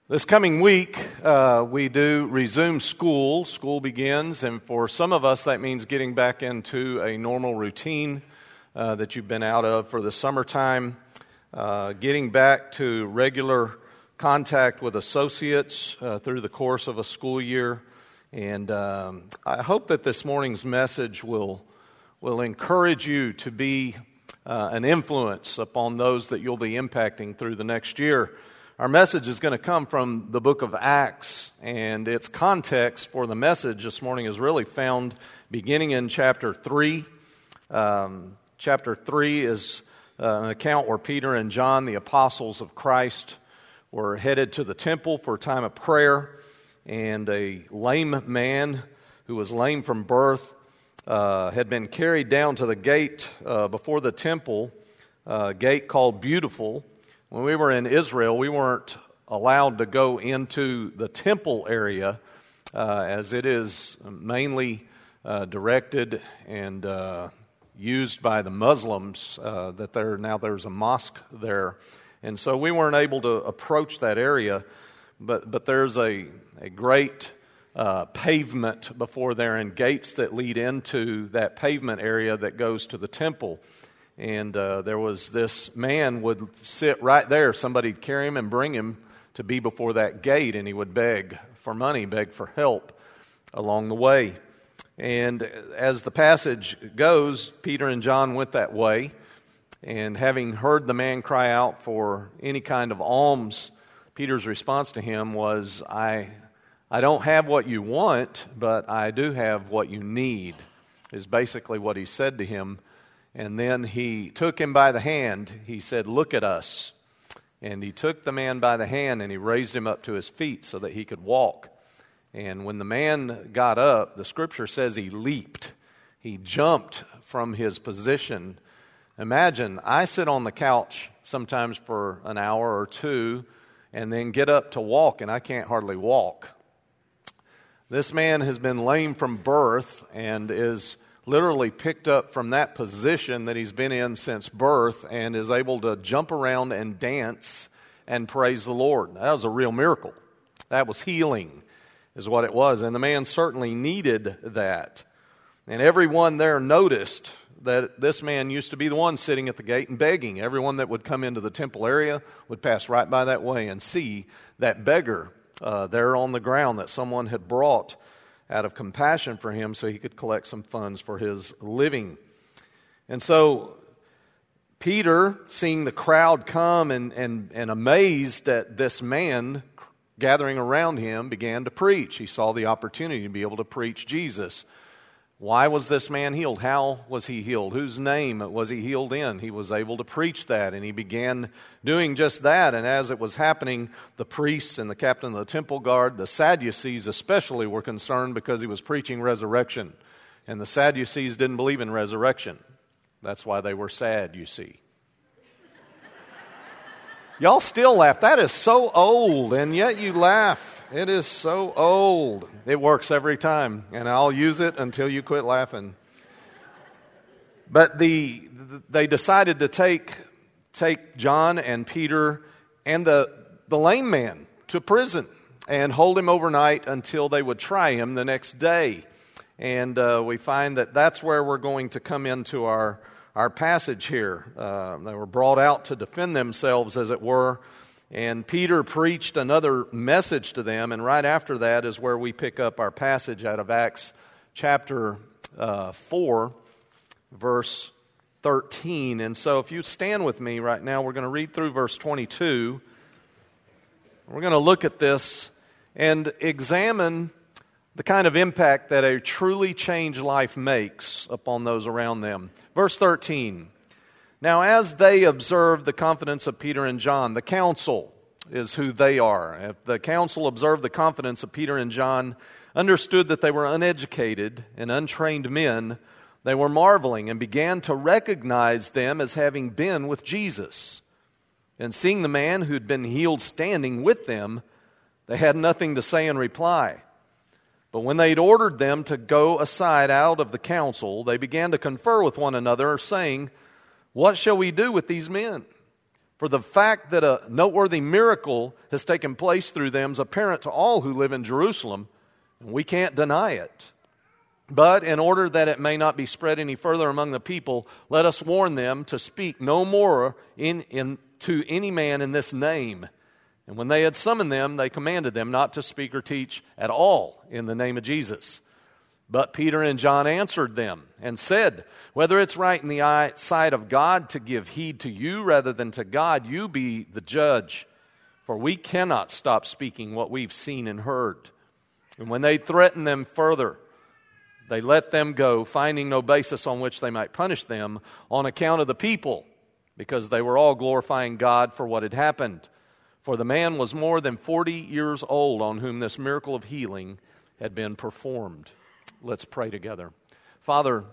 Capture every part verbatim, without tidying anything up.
This coming week, uh, we do resume school. School begins, and for some of us, that means getting back into a normal routine uh, that you've been out of for the summertime, uh, getting back to regular contact with associates uh, through the course of a school year. And um, I hope that this morning's message will, will encourage you to be uh, an influence upon those that you'll be impacting through the next year. Our message is going to come from the book of Acts, and its context for the message this morning is really found beginning in chapter three. Um, chapter three is uh, an account where Peter and John, the apostles of Christ, were headed to the temple for a time of prayer, and a lame man who was lame from birth uh, had been carried down to the gate uh, before the temple, a gate called Beautiful. When we were in Israel, we weren't allowed to go into the temple area uh, as it is mainly uh, directed and uh, used by the Muslims, uh, that there now there's a mosque there. And so we weren't able to approach that area, but, but there's a, a great uh, pavement before there and gates that lead into that pavement area that goes to the temple. And uh, there was this man would sit right there. Somebody'd carry him and bring him to be before that gate, and he would beg for money, beg for help along the way. And as the passage goes, Peter and John went that way, and having heard the man cry out for any kind of alms, Peter's response to him was, I, I don't have what you want, but I do have what you need, is basically what he said to him. And then he took him by the hand. He said, "Look at us." And he took the man by the hand and he raised him up to his feet so that he could walk. And when the man got up, the scripture says he leaped. He jumped from his position. Imagine, I sit on the couch sometimes for an hour or two and then get up to walk, and I can't hardly walk. This man has been lame from birth and is literally picked up from that position that he's been in since birth and is able to jump around and dance and praise the Lord. That was a real miracle. That was healing, is what it was. And the man certainly needed that. And everyone there noticed that this man used to be the one sitting at the gate and begging. Everyone that would come into the temple area would pass right by that way and see that beggar uh, there on the ground that someone had brought out of compassion for him so he could collect some funds for his living. And so Peter, seeing the crowd come and, and, and amazed at this man gathering around him, began to preach. He saw the opportunity to be able to preach Jesus. Why was this man healed? How was he healed? Whose name was he healed in? He was able to preach that, and he began doing just that. And as it was happening, the priests and the captain of the temple guard, the Sadducees especially, were concerned because he was preaching resurrection. And the Sadducees didn't believe in resurrection. That's why they were sad, you see. Y'all still laugh. That is so old, and yet you laugh. It is so old. It works every time, and I'll use it until you quit laughing. But the they decided to take take John and Peter and the, the lame man to prison and hold him overnight until they would try him the next day. And uh, we find that that's where we're going to come into our, our passage here. Uh, they were brought out to defend themselves, as it were. And Peter preached another message to them, and right after that is where we pick up our passage out of Acts chapter uh, four, verse thirteen. And so if you stand with me right now, we're going to read through verse twenty-two. We're going to look at this and examine the kind of impact that a truly changed life makes upon those around them. Verse thirteen. Now, as they observed the confidence of Peter and John, the council is who they are. If the council observed the confidence of Peter and John, understood that they were uneducated and untrained men, they were marveling and began to recognize them as having been with Jesus. And seeing the man who had been healed standing with them, they had nothing to say in reply. But when they had ordered them to go aside out of the council, they began to confer with one another, saying, "What shall we do with these men? For the fact that a noteworthy miracle has taken place through them is apparent to all who live in Jerusalem, and we can't deny it. But in order that it may not be spread any further among the people, let us warn them to speak no more in, in, to any man in this name. And when they had summoned them, they commanded them not to speak or teach at all in the name of Jesus. But Peter and John answered them and said, whether it's right in the eye, sight of God to give heed to you rather than to God, you be the judge. For we cannot stop speaking what we've seen and heard. And when they threatened them further, they let them go, finding no basis on which they might punish them on account of the people, because they were all glorifying God for what had happened. For the man was more than forty years old on whom this miracle of healing had been performed. Let's pray together. Father,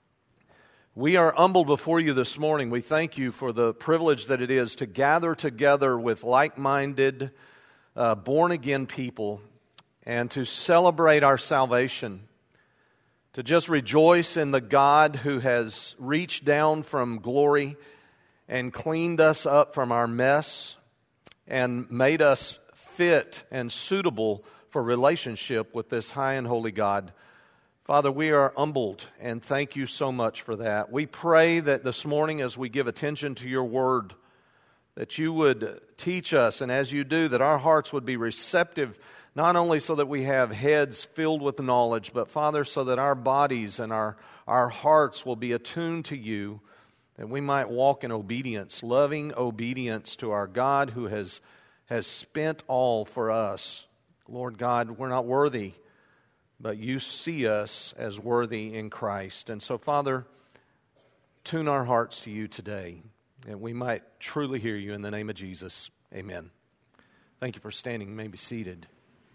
we are humbled before you this morning. We thank you for the privilege that it is to gather together with like-minded, uh, born-again people and to celebrate our salvation, to just rejoice in the God who has reached down from glory and cleaned us up from our mess and made us fit and suitable for relationship with this high and holy God. Father, we are humbled, and thank you so much for that. We pray that this morning as we give attention to your word, that you would teach us, and as you do, that our hearts would be receptive, not only so that we have heads filled with knowledge, but Father, so that our bodies and our, our hearts will be attuned to you, that we might walk in obedience, loving obedience to our God who has, has spent all for us. Lord God, we're not worthy, but you see us as worthy in Christ. And so, Father, tune our hearts to you today, and we might truly hear you in the name of Jesus. Amen. Thank you for standing. You may be seated.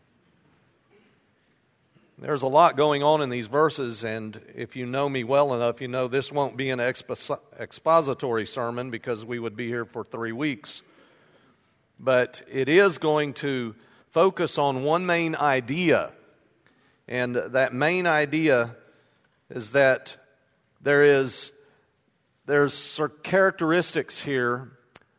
There's a lot going on in these verses, and if you know me well enough, you know this won't be an expos- expository sermon because we would be here for three weeks. But it is going to focus on one main idea. And that main idea is that there is there's characteristics here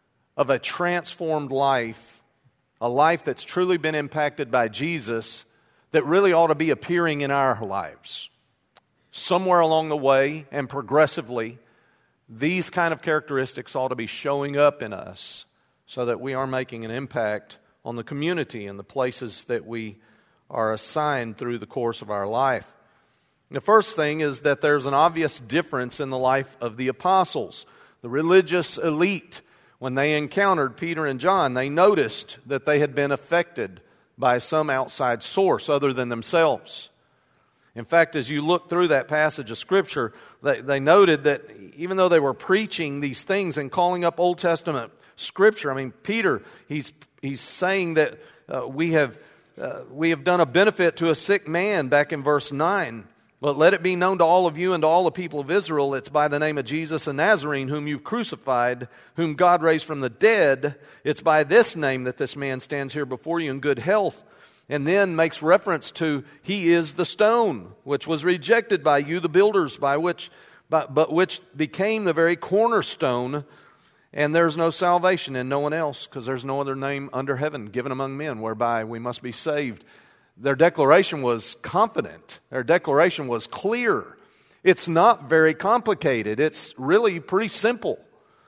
of a transformed life, a life that's truly been impacted by Jesus that really ought to be appearing in our lives. Somewhere along the way and progressively, these kind of characteristics ought to be showing up in us so that we are making an impact on the community and the places that we are assigned through the course of our life. The first thing is that there's an obvious difference in the life of the apostles. The religious elite, when they encountered Peter and John, they noticed that they had been affected by some outside source other than themselves. In fact, as you look through that passage of Scripture, they, they noted that even though they were preaching these things and calling up Old Testament Scripture, I mean, Peter, he's, he's saying that uh, we have Uh, we have done a benefit to a sick man back in verse nine. But let it be known to all of you and to all the people of Israel, it's by the name of Jesus a Nazarene, whom you've crucified, whom God raised from the dead. It's by this name that this man stands here before you in good health. And then makes reference to, he is the stone, which was rejected by you, the builders, by which, by, but which became the very cornerstone. And there's no salvation in no one else, because there's no other name under heaven given among men whereby we must be saved. Their declaration was confident. Their declaration was clear. It's not very complicated. It's really pretty simple.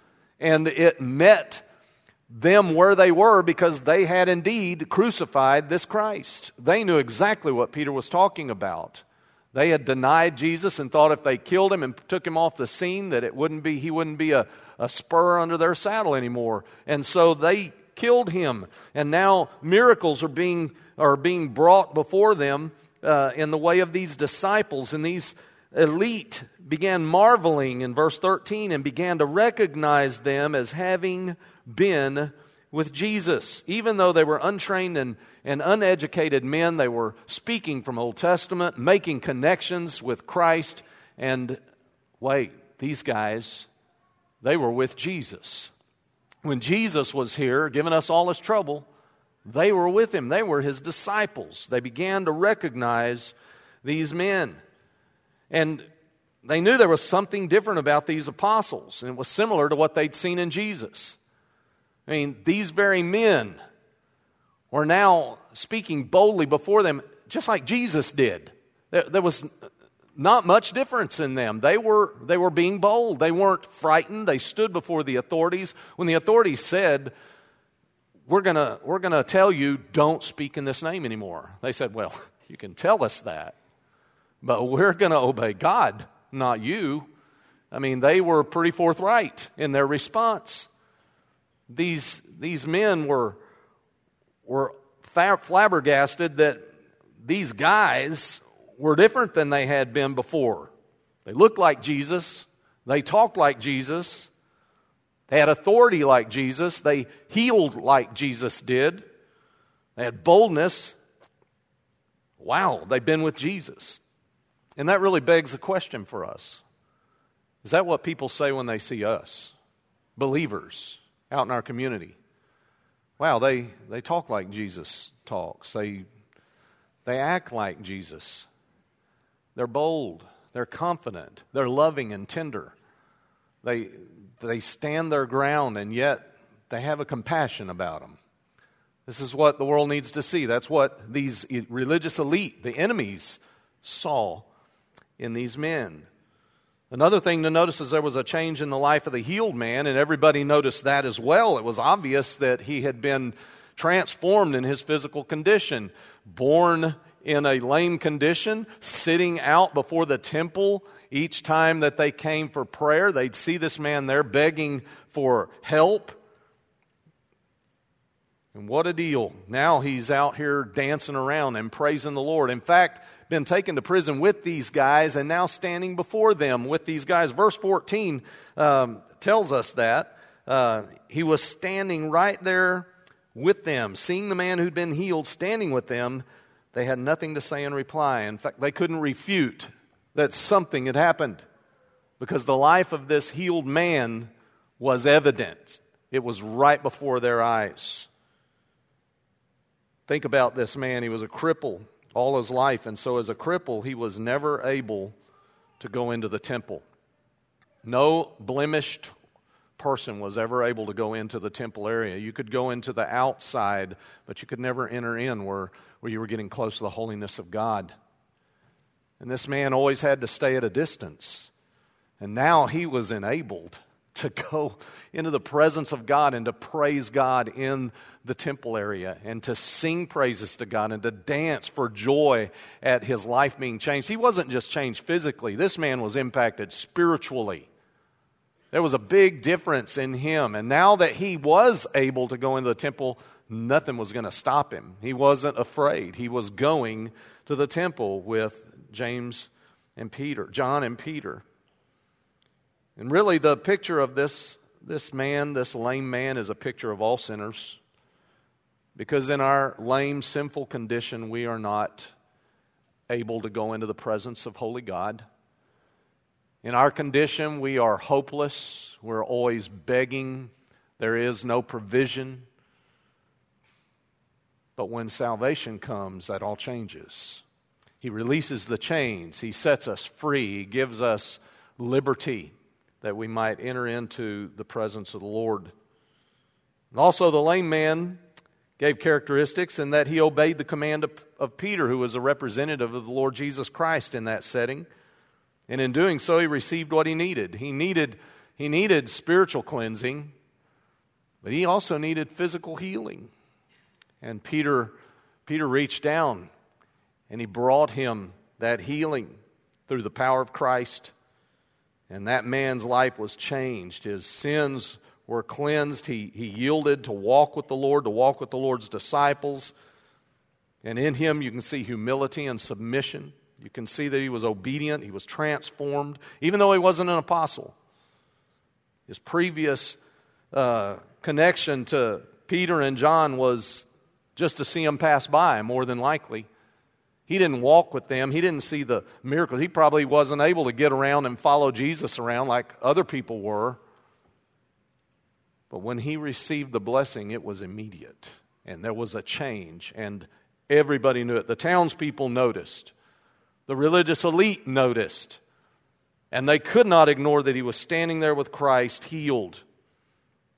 And it met them where they were because they had indeed crucified this Christ. They knew exactly what Peter was talking about. They had denied Jesus and thought if they killed him and took him off the scene that it wouldn't be he wouldn't be a, a spur under their saddle anymore. And so they killed him. And now miracles are being are being brought before them uh, in the way of these disciples. And these elite began marveling in verse thirteen and began to recognize them as having been with Jesus. Even though they were untrained and, and uneducated men, they were speaking from Old Testament, making connections with Christ. And wait, these guys, they were with Jesus. When Jesus was here, giving us all his trouble, they were with him. They were his disciples. They began to recognize these men. And they knew there was something different about these apostles, and it was similar to what they'd seen in Jesus. I mean, these very men were now speaking boldly before them, just like Jesus did. There, there was not much difference in them. They were, they were being bold. They weren't frightened. They stood before the authorities. When the authorities said, we're gonna, we're gonna tell you, don't speak in this name anymore. They said, well, you can tell us that, but we're gonna obey God, not you. I mean, they were pretty forthright in their response. These, these men were, were flabbergasted that these guys were different than they had been before. They looked like Jesus. They talked like Jesus. They had authority like Jesus. They healed like Jesus did. They had boldness. Wow, they've been with Jesus. And that really begs a question for us. Is that what people say when they see us, believers, out in our community? Wow, they, they talk like Jesus talks. They, they act like Jesus. They're bold. They're confident. They're loving and tender. They, they stand their ground, and yet they have a compassion about them. This is what the world needs to see. That's what these religious elite, the enemies, saw in these men. Another thing to notice is there was a change in the life of the healed man, and everybody noticed that as well. It was obvious that he had been transformed in his physical condition. Born in a lame condition, sitting out before the temple each time that they came for prayer. They'd see this man there begging for help. And what a deal. Now he's out here dancing around and praising the Lord. In fact, been taken to prison with these guys and now standing before them with these guys. Verse fourteen um, tells us that. Uh, he was standing right there with them, seeing the man who'd been healed standing with them. They had nothing to say in reply. In fact, they couldn't refute that something had happened because the life of this healed man was evident. It was right before their eyes. Think about this man. He was a cripple all his life, and so as a cripple, he was never able to go into the temple. No blemished person was ever able to go into the temple area. You could go into the outside, but you could never enter in where, where you were getting close to the holiness of God. And this man always had to stay at a distance. And now he was enabled to go into the presence of God and to praise God in the temple area and to sing praises to God and to dance for joy at his life being changed. He wasn't just changed physically. This man was impacted spiritually. There was a big difference in him. And now that he was able to go into the temple, nothing was going to stop him. He wasn't afraid. He was going to the temple with James and Peter, John and Peter. And really the picture of this, this man, this lame man, is a picture of all sinners. Because in our lame, sinful condition, we are not able to go into the presence of holy God. In our condition, we are hopeless. We're always begging. There is no provision. But when salvation comes, that all changes. He releases the chains. He sets us free. He gives us liberty that we might enter into the presence of the Lord. And also the lame man gave characteristics in that he obeyed the command of, of Peter, who was a representative of the Lord Jesus Christ in that setting. And in doing so, he received what he needed. He needed, he needed spiritual cleansing, but he also needed physical healing. And Peter, Peter reached down and he brought him that healing through the power of Christ. And that man's life was changed. His sins were cleansed. He, he yielded to walk with the Lord, to walk with the Lord's disciples. And in him you can see humility and submission. You can see that he was obedient. He was transformed, even though he wasn't an apostle. His previous uh, connection to Peter and John was just to see them pass by, more than likely. He didn't walk with them. He didn't see the miracles. He probably wasn't able to get around and follow Jesus around like other people were. But when he received the blessing, it was immediate. And there was a change. And everybody knew it. The townspeople noticed. The religious elite noticed. And they could not ignore that he was standing there with Christ, healed.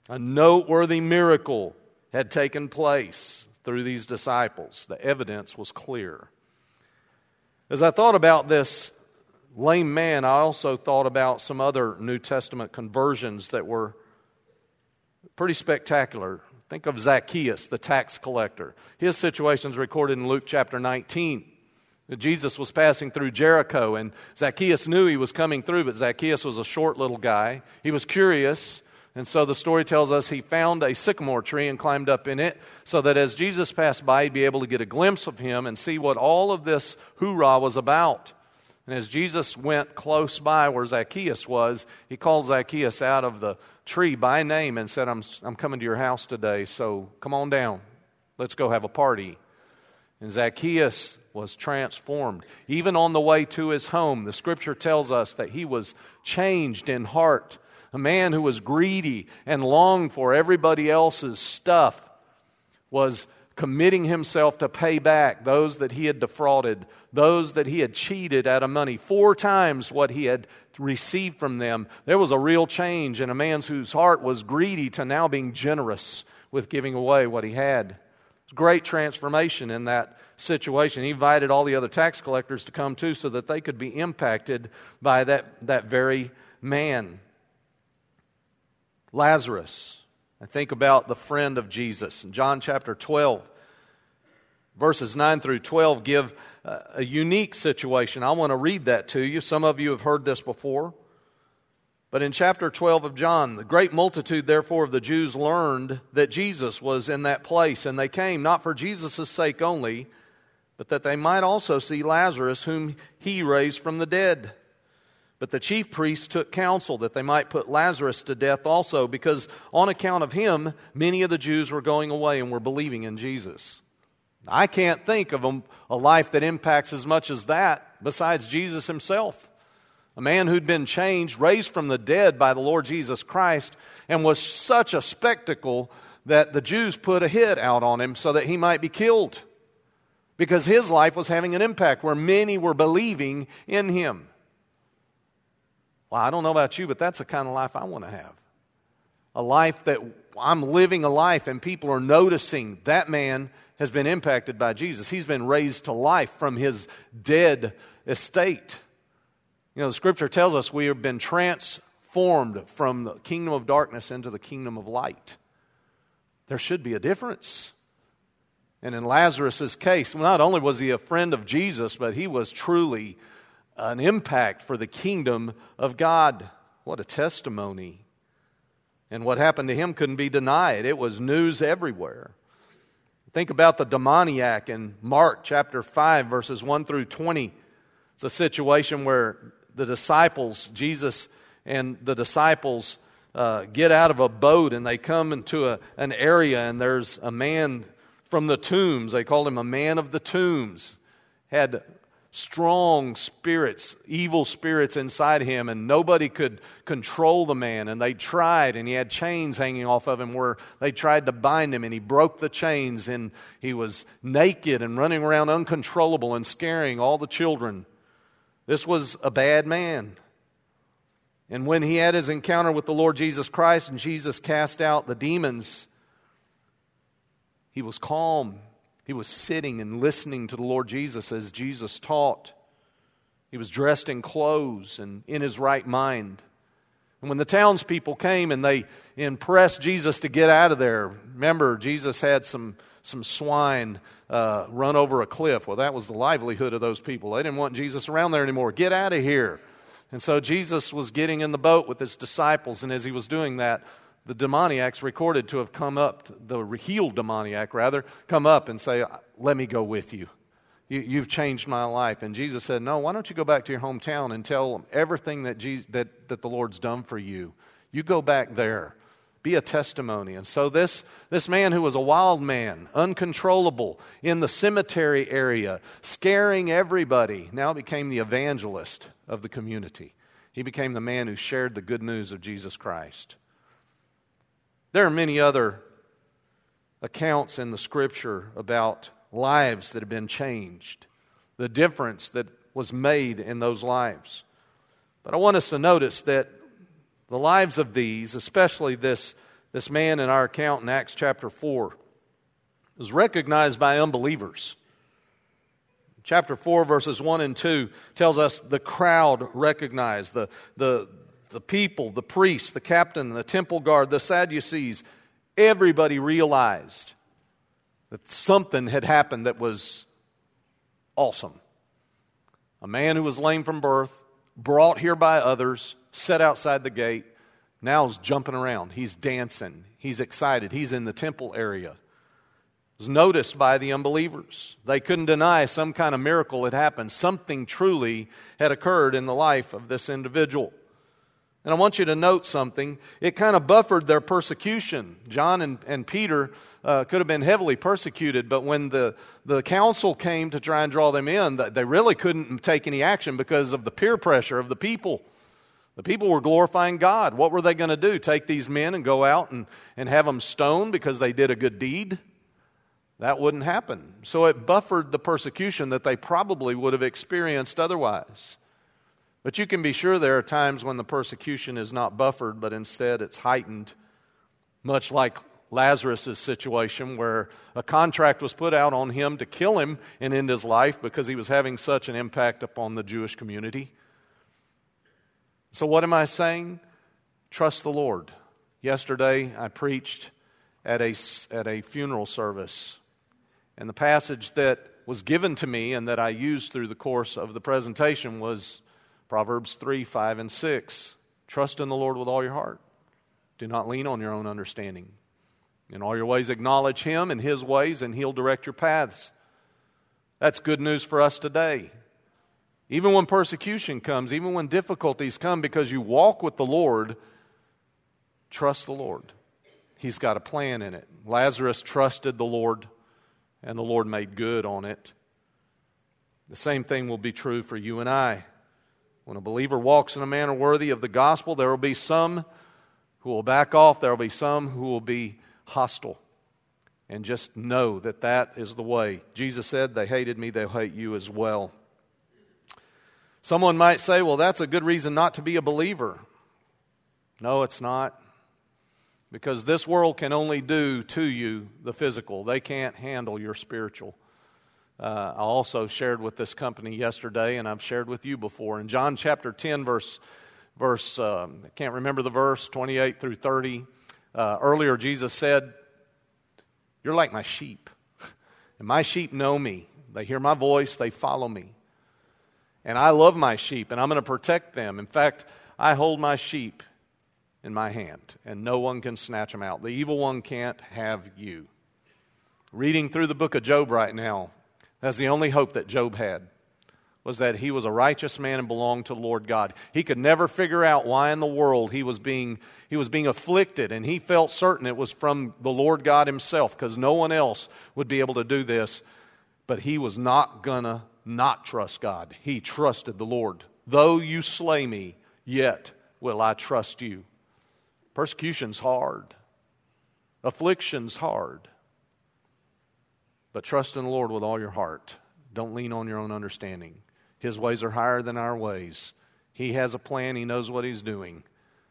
A noteworthy miracle had taken place through these disciples. The evidence was clear. As I thought about this lame man, I also thought about some other New Testament conversions that were pretty spectacular. Think of Zacchaeus, the tax collector. His situation is recorded in Luke chapter nineteen. Jesus was passing through Jericho, and Zacchaeus knew he was coming through, but Zacchaeus was a short little guy. He was curious, and so the story tells us he found a sycamore tree and climbed up in it so that as Jesus passed by, he'd be able to get a glimpse of him and see what all of this hoorah was about. And as Jesus went close by where Zacchaeus was, he called Zacchaeus out of the tree by name and said, I'm, I'm coming to your house today, so come on down. Let's go have a party. And Zacchaeus was transformed. Even on the way to his home, the Scripture tells us that he was changed in heart. A man who was greedy and longed for everybody else's stuff was committing himself to pay back those that he had defrauded, those that he had cheated out of money, four times what he had received from them. There was a real change in a man whose heart was greedy to now being generous with giving away what he had. Great transformation in that situation. He invited all the other tax collectors to come too so that they could be impacted by that, that very man. Lazarus. I think about the friend of Jesus. In John chapter twelve, verses nine through twelve give a, a unique situation. I want to read that to you. Some of you have heard this before. But in chapter twelve of John, the great multitude, therefore, of the Jews learned that Jesus was in that place, and they came not for Jesus' sake only, but that they might also see Lazarus, whom he raised from the dead. But the chief priests took counsel that they might put Lazarus to death also, because on account of him, many of the Jews were going away and were believing in Jesus. I can't think of a, a life that impacts as much as that besides Jesus himself. A man who'd been changed, raised from the dead by the Lord Jesus Christ, and was such a spectacle that the Jews put a hit out on him so that he might be killed, because his life was having an impact where many were believing in him. Well, I don't know about you, but that's the kind of life I want to have. A life that I'm living a life and people are noticing that man has been impacted by Jesus. He's been raised to life from his dead estate. You know, the Scripture tells us we have been transformed from the kingdom of darkness into the kingdom of light. There should be a difference. And in Lazarus' case, not only was he a friend of Jesus, but he was truly an impact for the kingdom of God. What a testimony. And what happened to him couldn't be denied. It was news everywhere. Think about the demoniac in Mark chapter five, verses one through twenty. It's a situation where the disciples, Jesus and the disciples uh, get out of a boat and they come into a, an area, and there's a man from the tombs. They called him a man of the tombs. Had strong spirits, evil spirits inside him, and nobody could control the man. And they tried, and he had chains hanging off of him where they tried to bind him, and he broke the chains, and he was naked and running around uncontrollable and scaring all the children. This was a bad man. And when he had his encounter with the Lord Jesus Christ and Jesus cast out the demons, he was calm. He was sitting and listening to the Lord Jesus as Jesus taught. He was dressed in clothes and in his right mind. And when the townspeople came and they impressed Jesus to get out of there, remember, Jesus had some, some swine uh, run over a cliff. Well, that was the livelihood of those people. They didn't want Jesus around there anymore. Get out of here. And so Jesus was getting in the boat with his disciples, and as he was doing that, the demoniac's recorded to have come up, the healed demoniac rather, come up and say, let me go with you. you. You've changed my life. And Jesus said, no, why don't you go back to your hometown and tell them everything that, Jesus, that, that the Lord's done for you. You go back there. Be a testimony. And so this, this man who was a wild man, uncontrollable, in the cemetery area, scaring everybody, now became the evangelist of the community. He became the man who shared the good news of Jesus Christ. There are many other accounts in the Scripture about lives that have been changed, the difference that was made in those lives. But I want us to notice that the lives of these, especially this This man in our account in Acts chapter four was recognized by unbelievers. Chapter four, verses one and two tells us the crowd recognized, the, the, the people, the priests, the captain, the temple guard, the Sadducees. Everybody realized that something had happened that was awesome. A man who was lame from birth, brought here by others, set outside the gate, now is jumping around. He's dancing. He's excited. He's in the temple area. Was noticed by the unbelievers. They couldn't deny some kind of miracle had happened. Something truly had occurred in the life of this individual. And I want you to note something. It kind of buffered their persecution. John and, and Peter uh, could have been heavily persecuted, but when the, the council came to try and draw them in, they really couldn't take any action because of the peer pressure of the people. The people were glorifying God. What were they going to do? Take these men and go out and, and have them stoned because they did a good deed? That wouldn't happen. So it buffered the persecution that they probably would have experienced otherwise. But you can be sure there are times when the persecution is not buffered, but instead it's heightened, much like Lazarus' situation, where a contract was put out on him to kill him and end his life because he was having such an impact upon the Jewish community. So what am I saying? Trust the Lord. Yesterday I preached at a, at a funeral service, and the passage that was given to me and that I used through the course of the presentation was Proverbs three, five, and six. Trust in the Lord with all your heart. Do not lean on your own understanding. In all your ways acknowledge Him and His ways, and He'll direct your paths. That's good news for us today. Even when persecution comes, even when difficulties come, because you walk with the Lord, trust the Lord. He's got a plan in it. Lazarus trusted the Lord, and the Lord made good on it. The same thing will be true for you and I. When a believer walks in a manner worthy of the gospel, there will be some who will back off. There will be some who will be hostile. And just know that that is the way. Jesus said, they hated me, they'll hate you as well. Someone might say, well, that's a good reason not to be a believer. No, it's not. Because this world can only do to you the physical. They can't handle your spiritual. Uh, I also shared with this company yesterday, and I've shared with you before. In John chapter ten, verse, verse um, I can't remember the verse, twenty-eight through thirty. Uh, earlier, Jesus said, you're like my sheep. And my sheep know me. They hear my voice, they follow me. And I love my sheep, and I'm going to protect them. In fact, I hold my sheep in my hand, and no one can snatch them out. The evil one can't have you. Reading through the book of Job right now, that's the only hope that Job had, was that he was a righteous man and belonged to the Lord God. He could never figure out why in the world he was being, he was being afflicted, and he felt certain it was from the Lord God Himself, because no one else would be able to do this. But he was not going to not trust God. He trusted the Lord. Though you slay me, yet will I trust you. Persecution's hard. Affliction's hard. But trust in the Lord with all your heart. Don't lean on your own understanding. His ways are higher than our ways. He has a plan. He knows what He's doing.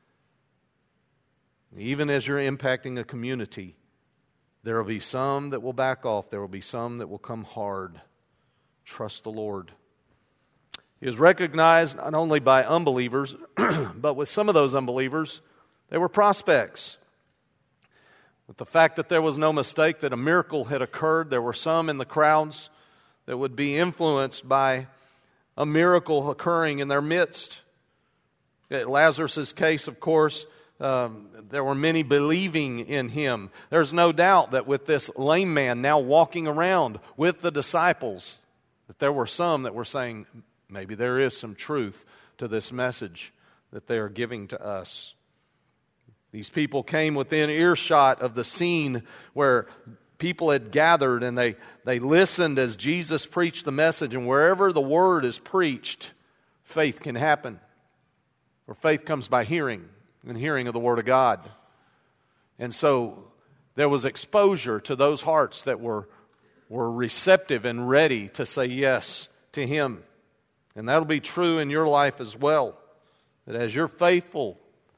Even as you're impacting a community, there will be some that will back off. There will be some that will come hard. Trust the Lord. He was recognized not only by unbelievers, but with some of those unbelievers, they were prospects. With the fact that there was no mistake that a miracle had occurred, there were some in the crowds that would be influenced by a miracle occurring in their midst. In Lazarus' case, of course, um, there were many believing in him. There's no doubt that with this lame man now walking around with the disciples, that there were some that were saying, maybe there is some truth to this message that they are giving to us. These people came within earshot of the scene where people had gathered, and they, they listened as Jesus preached the message. And wherever the word is preached, faith can happen. Or faith comes by hearing, and hearing of the Word of God. And so there was exposure to those hearts that were, were receptive and ready to say yes to Him. And that'll be true in your life as well. That as you're faithful to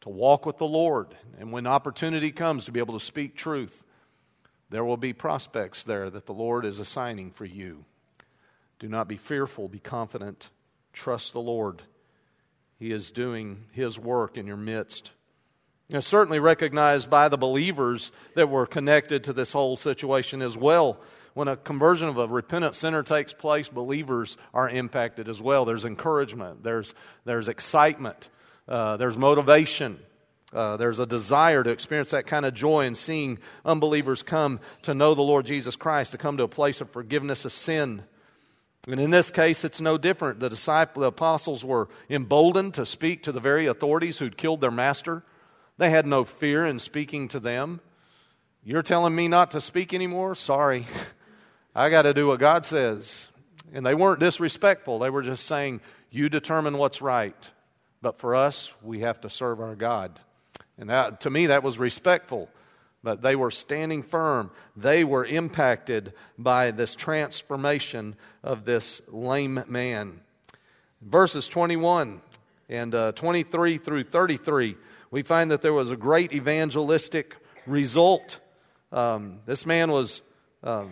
to walk with the Lord. And when opportunity comes to be able to speak truth, there will be prospects there that the Lord is assigning for you. Do not be fearful, be confident, trust the Lord. He is doing His work in your midst. It's certainly recognized by the believers that were connected to this whole situation as well. When a conversion of a repentant sinner takes place, believers are impacted as well. There's encouragement, there's, there's excitement, uh, there's motivation, uh, there's a desire to experience that kind of joy in seeing unbelievers come to know the Lord Jesus Christ, to come to a place of forgiveness of sin. And in this case, it's no different. The disciples, the apostles were emboldened to speak to the very authorities who'd killed their master. They had no fear in speaking to them. You're telling me not to speak anymore? Sorry. I got to do what God says. And they weren't disrespectful. They were just saying, you determine what's right. But for us, we have to serve our God. And that, to me, that was respectful. But they were standing firm. They were impacted by this transformation of this lame man. Verses twenty-one and uh, twenty-three through thirty-three, we find that there was a great evangelistic result. Um, this man was... Um,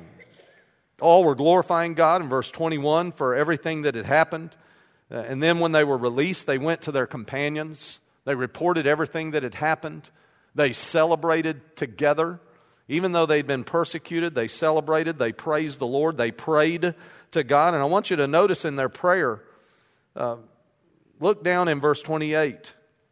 All were glorifying God in verse twenty-one for everything that had happened. Uh, and then when they were released, they went to their companions. They reported everything that had happened. They celebrated together. Even though they'd been persecuted, they celebrated. They praised the Lord. They prayed to God. And I want you to notice in their prayer, uh, look down in verse twenty-eight.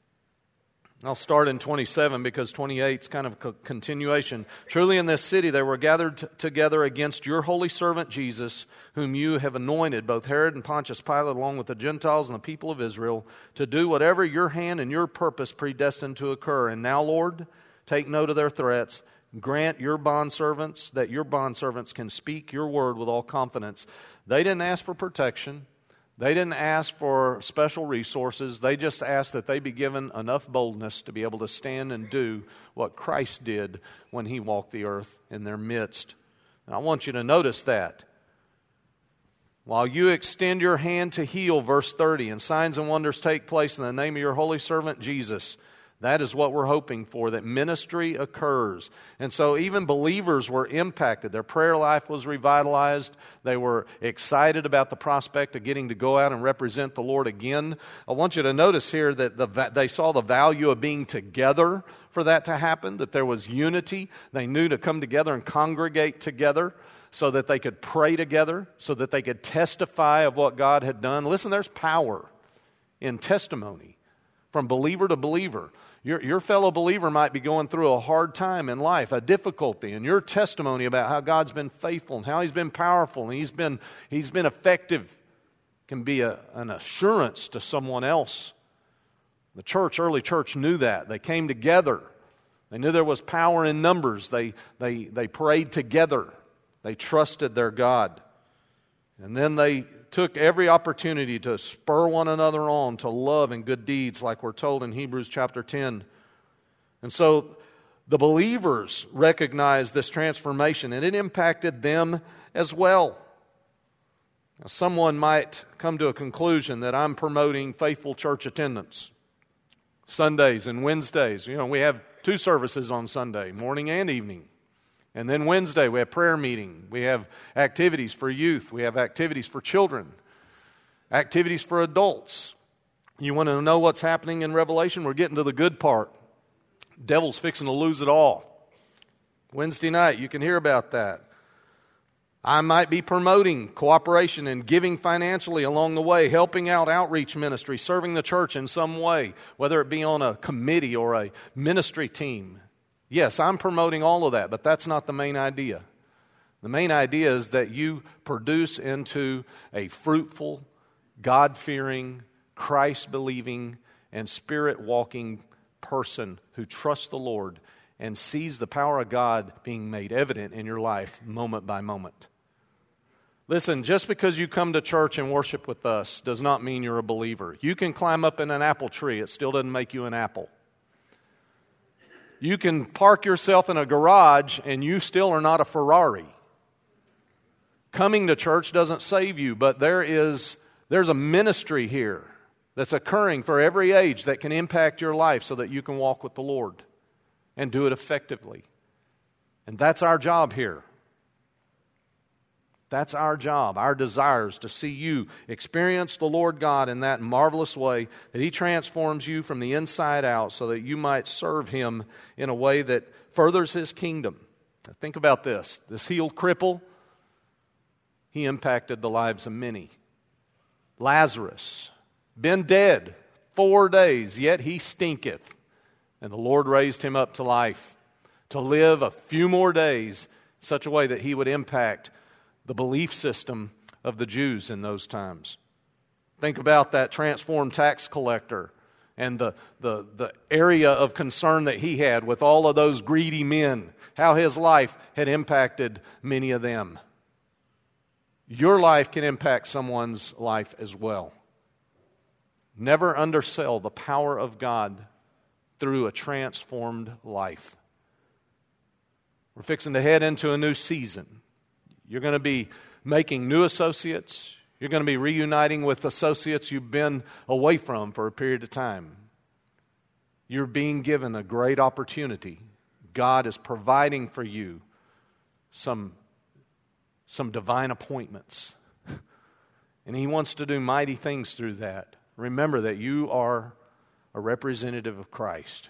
I'll start in twenty-seven because twenty-eight is kind of a continuation. Truly in this city they were gathered t- together against your holy servant Jesus, whom you have anointed, both Herod and Pontius Pilate, along with the Gentiles and the people of Israel, to do whatever your hand and your purpose predestined to occur. And now, Lord, take note of their threats. Grant your bondservants that your bondservants can speak your word with all confidence. They didn't ask for protection. They didn't ask for special resources. They just asked that they be given enough boldness to be able to stand and do what Christ did when He walked the earth in their midst. And I want you to notice that. While you extend your hand to heal, verse thirty, and signs and wonders take place in the name of your holy servant Jesus, that is what we're hoping for, that ministry occurs. And so even believers were impacted. Their prayer life was revitalized. They were excited about the prospect of getting to go out and represent the Lord again. I want you to notice here that the, they saw the value of being together for that to happen, that there was unity. They knew to come together and congregate together so that they could pray together, so that they could testify of what God had done. Listen, there's power in testimony from believer to believer. Your, your fellow believer might be going through a hard time in life, a difficulty, and your testimony about how God's been faithful and how He's been powerful and He's been, he's been effective can be a, an assurance to someone else. The church, early church, knew that. They came together. They knew there was power in numbers. They, they, they prayed together. They trusted their God. And then they took every opportunity to spur one another on to love and good deeds, like we're told in Hebrews chapter ten. And so the believers recognized this transformation, and it impacted them as well. Now, someone might come to a conclusion that I'm promoting faithful church attendance. Sundays and Wednesdays, you know, we have two services on Sunday, morning and evening. And then Wednesday, we have prayer meeting. We have activities for youth. We have activities for children. Activities for adults. You want to know what's happening in Revelation? We're getting to the good part. Devil's fixing to lose it all. Wednesday night, you can hear about that. I might be promoting cooperation and giving financially along the way, helping out outreach ministry, serving the church in some way, whether it be on a committee or a ministry team. Yes, I'm promoting all of that, but that's not the main idea. The main idea is that you produce into a fruitful, God-fearing, Christ-believing, and Spirit-walking person who trusts the Lord and sees the power of God being made evident in your life moment by moment. Listen, just because you come to church and worship with us does not mean you're a believer. You can climb up in an apple tree. It still doesn't make you an apple. You can park yourself in a garage and you still are not a Ferrari. Coming to church doesn't save you, but there is there's a ministry here that's occurring for every age that can impact your life so that you can walk with the Lord and do it effectively. And that's our job here. That's our job. Our desire is to see you experience the Lord God in that marvelous way that He transforms you from the inside out so that you might serve Him in a way that furthers His kingdom. Now think about this. This healed cripple, he impacted the lives of many. Lazarus, been dead four days, yet he stinketh. And the Lord raised him up to life, to live a few more days in such a way that he would impact the belief system of the Jews in those times. Think about that transformed tax collector and the, the, the area of concern that he had with all of those greedy men, how his life had impacted many of them. Your life can impact someone's life as well. Never undersell the power of God through a transformed life. We're fixing to head into a new season. You're going to be making new associates. You're going to be reuniting with associates you've been away from for a period of time. You're being given a great opportunity. God is providing for you some, some divine appointments. And He wants to do mighty things through that. Remember that you are a representative of Christ.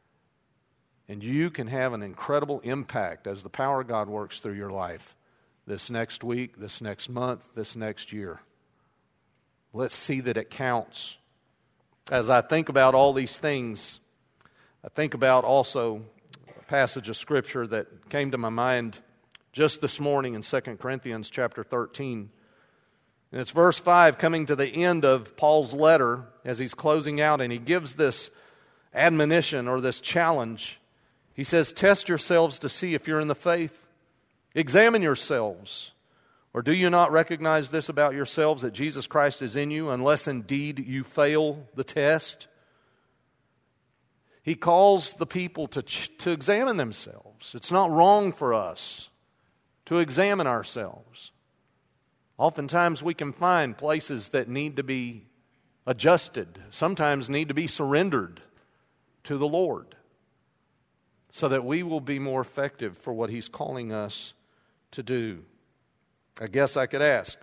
And you can have an incredible impact as the power of God works through your life this next week, this next month, this next year. Let's see that it counts. As I think about all these things, I think about also a passage of Scripture that came to my mind just this morning in Second Corinthians chapter thirteen. And it's verse five, coming to the end of Paul's letter as he's closing out, and he gives this admonition or this challenge. He says, "Test yourselves to see if you're in the faith. Examine yourselves. Or do you not recognize this about yourselves, that Jesus Christ is in you, unless indeed you fail the test?" He calls the people to, to examine themselves. It's not wrong for us to examine ourselves. Oftentimes we can find places that need to be adjusted, sometimes need to be surrendered to the Lord, so that we will be more effective for what He's calling us to do. I guess I could ask.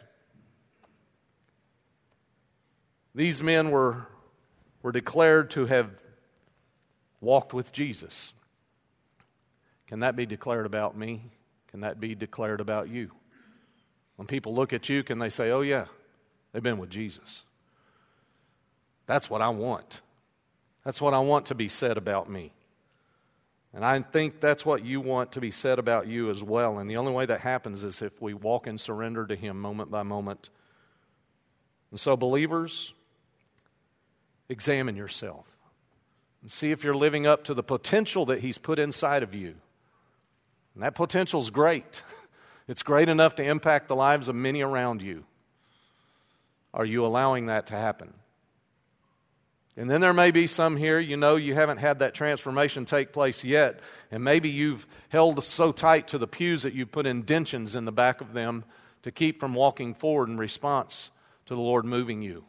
These men were, were declared to have walked with Jesus. Can that be declared about me? Can that be declared about you? When people look at you, can they say, "Oh yeah, they've been with Jesus"? That's what I want. That's what I want to be said about me. And I think that's what you want to be said about you as well. And the only way that happens is if we walk in surrender to Him moment by moment. And so, believers, examine yourself and see if you're living up to the potential that He's put inside of you. And that potential is great. It's great enough to impact the lives of many around you. Are you allowing that to happen? And then there may be some here, you know, you haven't had that transformation take place yet. And maybe you've held so tight to the pews that you've put indentions in the back of them to keep from walking forward in response to the Lord moving you.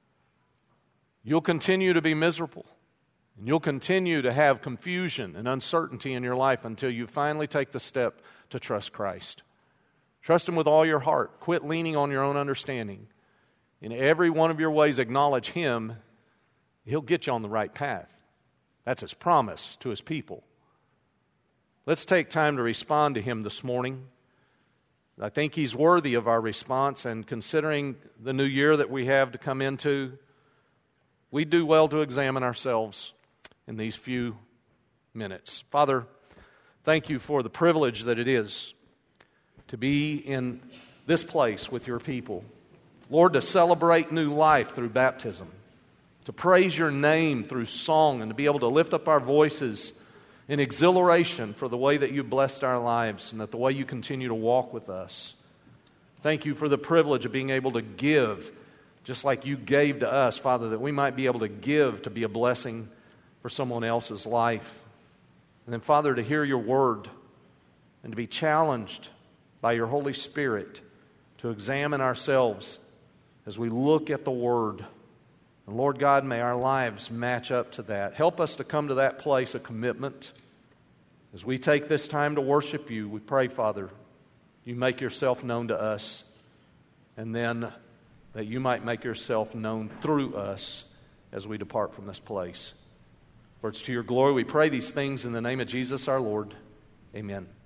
You'll continue to be miserable. And you'll continue to have confusion and uncertainty in your life until you finally take the step to trust Christ. Trust Him with all your heart. Quit leaning on your own understanding. In every one of your ways, acknowledge Him. He'll get you on the right path. That's His promise to His people. Let's take time to respond to Him this morning. I think He's worthy of our response, and considering the new year that we have to come into, we do well to examine ourselves in these few minutes. Father, thank You for the privilege that it is to be in this place with Your people. Lord, to celebrate new life through baptism, to praise Your name through song, and to be able to lift up our voices in exhilaration for the way that You blessed our lives and that the way You continue to walk with us. Thank You for the privilege of being able to give just like You gave to us, Father, that we might be able to give to be a blessing for someone else's life. And then, Father, to hear Your word and to be challenged by Your Holy Spirit to examine ourselves as we look at the Word And Lord God, may our lives match up to that. Help us to come to that place of commitment. As we take this time to worship you, we pray, Father, you make yourself known to us, and then that you might make yourself known through us as we depart from this place. For it's to your glory we pray these things in the name of Jesus our Lord. Amen.